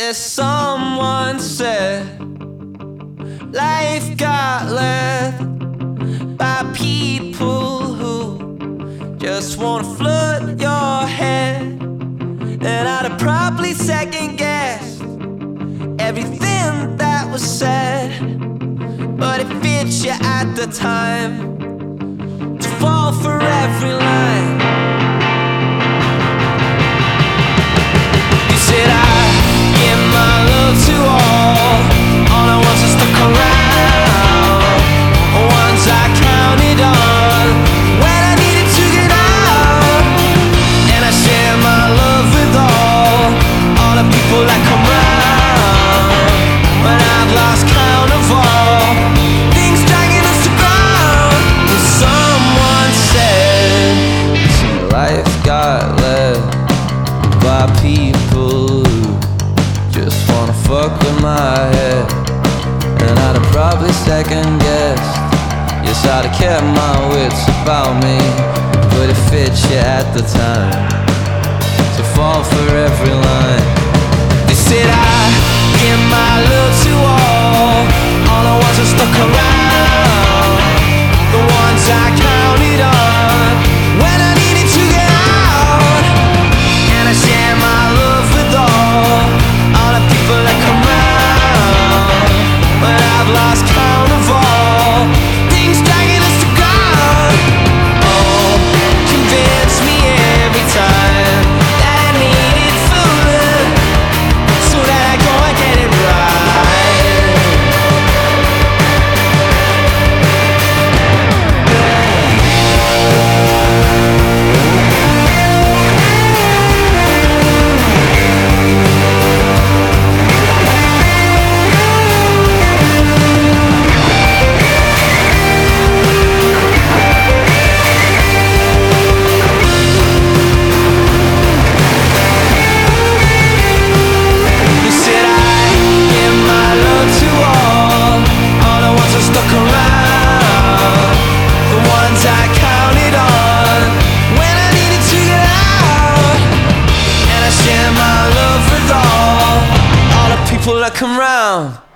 There's someone said life got led by people who just wanna flood your head. And I'd have probably second guessed everything that was said, but it fits you at the time to fall for every line. You said I give my love to all the ones that stuck around, the ones I counted on when I needed to get out. And I share my love with all the people that come round when I've lost count of all things dragging us to ground. And someone said, see, life got led by people who just wanna fuck with my head. And I'd have probably second guessed, yes, I'd have kept my wits about me, but it fits you at the time to fall for every line. They said I give my love to all the ones that stuck around, the ones I counted on when I needed to get out. And I share my love with all the people that come round when I've lost count of all things dragging us to ground. Oh, convince me every time that I needed fooling, so that I go and get it right. People that come round.